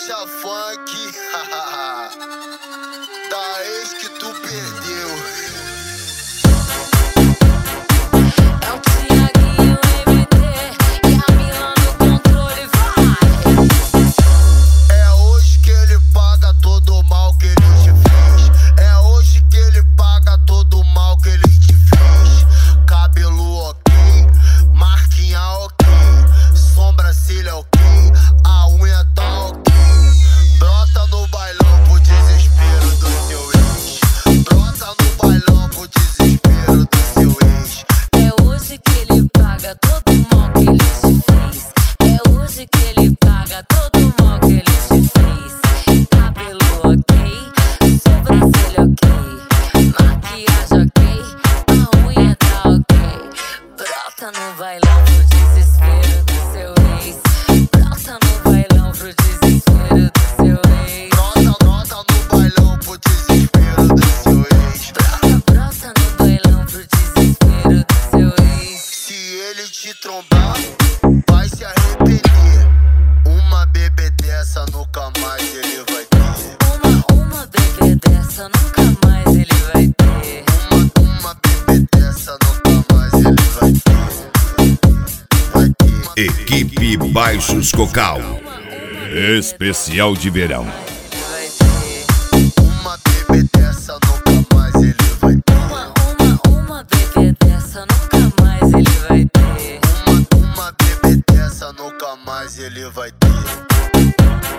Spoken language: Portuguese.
Marcha funk da ex que tu perdeu. É o Thiaguinho MT e a Mila no controle, vai! É hoje que ele paga todo o mal que ele te fez. É hoje que ele paga todo o mal que ele te fez. Cabelo ok, marquinha ok, sobrancelha ok, a unha tá ok. Brota no bailão pro desespero do seu ex. Brota no bailão pro desespero do seu ex. É hoje que ele paga todo o mal que ele te fez. É hoje que ele paga todo o mal que ele te fez. Cabelo ok, sobrancelha ok, maquiagem ok, a unha tá ok. Brota no bailão pro desespero do seu ex. Brota no bailão pro desespero do seu ex. Brota no bailão pro desespero do seu ex. Brota no bailão pro desespero do seu ex. Se ele te trombar, vai se arrepender. Uma bebê dessa nunca mais ele vai ter. Uma bebê dessa nunca mais ele vai ter. Uma bebê dessa nunca mais ele vai ter. Vai ter. Equipe Baixos Cocal. Especial de verão. Vai ter. Uma bebê dessa nunca mais ele vai ter. Uma bebê dessa nunca mais ele vai ter. Uma bebê dessa nunca mais ele vai ter.